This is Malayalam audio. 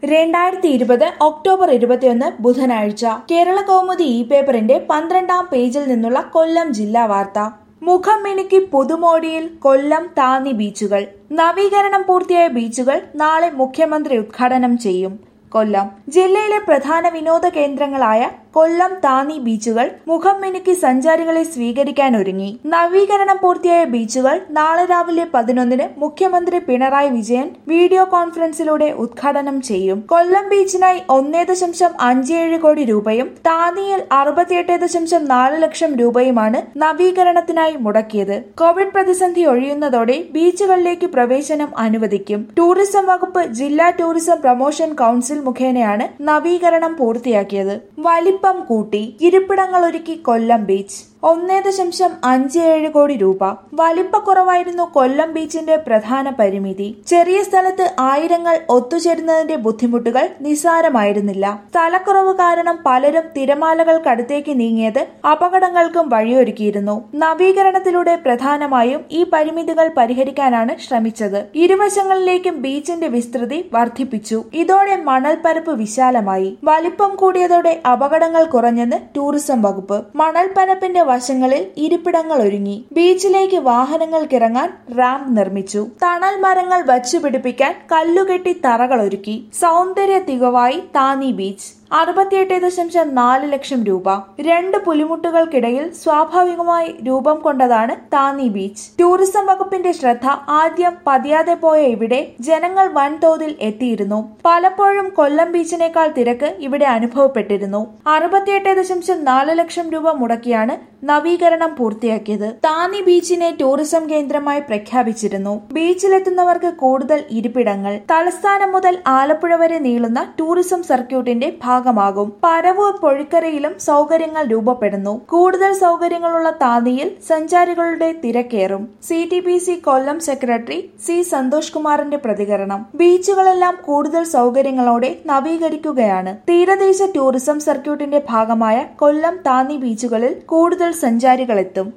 2020 ഒക്ടോബർ 21 ബുധനാഴ്ച കേരള കൗമുദി പേപ്പറിന്റെ 12-ാം പേജിൽ നിന്നുള്ള കൊല്ലം ജില്ലാ വാർത്ത. മുഖം മിനുക്കി പുതുമോടിയിൽ കൊല്ലം താന്നി ബീച്ചുകൾ. നവീകരണം പൂർത്തിയായ ബീച്ചുകൾ നാളെ മുഖ്യമന്ത്രി ഉദ്ഘാടനം ചെയ്യും. കൊല്ലം ജില്ലയിലെ പ്രധാന വിനോദ കേന്ദ്രങ്ങളായ കൊല്ലം താന്നി ബീച്ചുകൾ മുഖം മിനുക്കി സഞ്ചാരികളെ സ്വീകരിക്കാൻ ഒരുങ്ങി. നവീകരണം പൂർത്തിയായ ബീച്ചുകൾ നാളെ രാവിലെ 11-ന് മുഖ്യമന്ത്രി പിണറായി വിജയൻ വീഡിയോ കോൺഫറൻസിലൂടെ ഉദ്ഘാടനം ചെയ്യും. കൊല്ലം ബീച്ചിനായി 1.57 കോടി രൂപയും താന്നിയിൽ 68.4 ലക്ഷം രൂപയുമാണ് നവീകരണത്തിനായി മുടക്കിയത്. കോവിഡ് പ്രതിസന്ധി ഒഴിയുന്നതോടെ ബീച്ചുകളിലേക്ക് പ്രവേശനം അനുവദിക്കും. ടൂറിസം വകുപ്പ് ജില്ലാ ടൂറിസം പ്രൊമോഷൻ കൌൺസിൽ മുഖേനയാണ് നവീകരണം പൂർത്തിയാക്കിയത്. വലിപ്പം കൂട്ടി, ഇരിപ്പിടങ്ങൾ ഒരുക്കി കൊല്ലം ബീച്ച്. 1.57 കോടി രൂപ. വലിപ്പക്കുറവായിരുന്നു കൊല്ലം ബീച്ചിന്റെ പ്രധാന പരിമിതി. ചെറിയ സ്ഥലത്ത് ആയിരങ്ങൾ ഒത്തുചേരുന്നതിന്റെ ബുദ്ധിമുട്ടുകൾ നിസ്സാരമായിരുന്നില്ല. സ്ഥലക്കുറവ് കാരണം പലരും തിരമാലകൾക്കടുത്തേക്ക് നീങ്ങിയത് അപകടങ്ങൾക്കും വഴിയൊരുക്കിയിരുന്നു. നവീകരണത്തിലൂടെ പ്രധാനമായും ഈ പരിമിതികൾ പരിഹരിക്കാനാണ് ശ്രമിച്ചത്. ഇരുവശങ്ങളിലേക്കും ബീച്ചിന്റെ വിസ്തൃതി വർദ്ധിപ്പിച്ചു. ഇതോടെ മണൽപ്പരപ്പ് വിശാലമായി. വലിപ്പം കൂടിയതോടെ അപകടങ്ങൾ കുറഞ്ഞെന്ന് ടൂറിസം വകുപ്പ്. മണൽപ്പരപ്പിന്റെ വശങ്ങളിൽ ഇരിപ്പിടങ്ങൾ ഒരുങ്ങി. ബീച്ചിലേക്ക് വാഹനങ്ങൾക്കിറങ്ങാൻ റാമ്പ് നിർമ്മിച്ചു. തണൽ മരങ്ങൾ വച്ചുപിടിപ്പിക്കാൻ കല്ലുകെട്ടി തറകൾ ഒരുക്കി. സൗന്ദര്യ തികവായി താന്നി ബീച്ച്. 68.4 ലക്ഷം രൂപ. 2 പുലിമുട്ടുകൾക്കിടയിൽ സ്വാഭാവികമായി രൂപം കൊണ്ടതാണ് താന്നി ബീച്ച്. ടൂറിസം വകുപ്പിന്റെ ശ്രദ്ധ ആദ്യം പതിയാതെ പോയ ഇവിടെ ജനങ്ങൾ വൻതോതിൽ എത്തിയിരുന്നു. പലപ്പോഴും കൊല്ലം ബീച്ചിനേക്കാൾ തിരക്ക് ഇവിടെ അനുഭവപ്പെട്ടിരുന്നു. 68.4 ലക്ഷം രൂപ മുടക്കിയാണ് നവീകരണം പൂർത്തിയാക്കിയത്. താന്നി ബീച്ചിനെ ടൂറിസം കേന്ദ്രമായി പ്രഖ്യാപിച്ചിരുന്നു. ബീച്ചിലെത്തുന്നവർക്ക് കൂടുതൽ ഇരിപ്പിടങ്ങൾ. തലസ്ഥാനം മുതൽ ആലപ്പുഴ വരെ നീളുന്ന ടൂറിസം സർക്യൂട്ടിന്റെ ഭാഗമാകും. പരവൂർ പൊഴിക്കരയിലും സൗകര്യങ്ങൾ രൂപപ്പെടുന്നു. കൂടുതൽ സൗകര്യങ്ങളുള്ള താന്നിയിൽ സഞ്ചാരികളുടെ തിരക്കേറും. CTPC Kollam secretary C Santhosh കുമാറിന്റെ പ്രതികരണം. ബീച്ചുകളെല്ലാം കൂടുതൽ സൗകര്യങ്ങളോടെ നവീകരിക്കുകയാണ്. തീരദേശ ടൂറിസം സർക്യൂട്ടിന്റെ ഭാഗമായ കൊല്ലം താന്നി ബീച്ചുകളിൽ കൂടുതൽ സഞ്ചാരികളെത്തും.